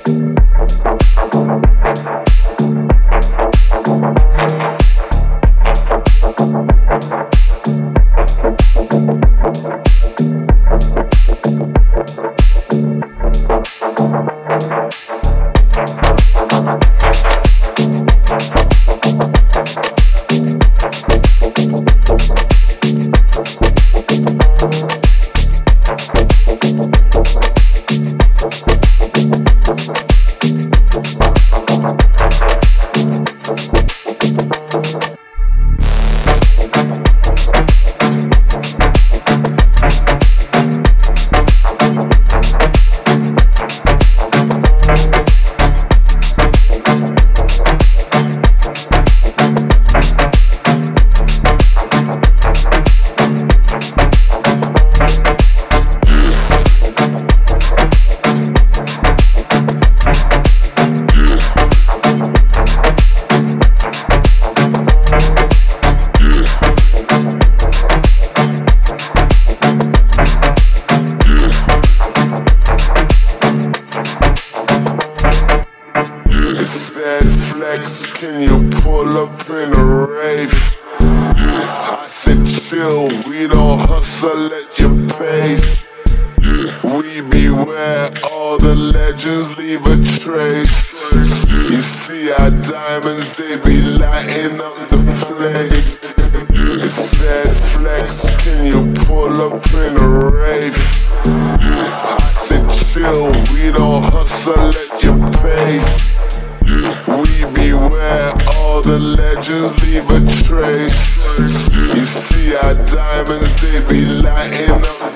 Can you pull up in a rave? I said chill, we don't hustle at your pace. We beware, all the legends leave a trace. You see our diamonds, they be lighting up the place. It said flex, can you pull up in a rave? I said chill, we don't hustle at your pace. We beware, all the legends leave a trace. You see our diamonds, they be lighting up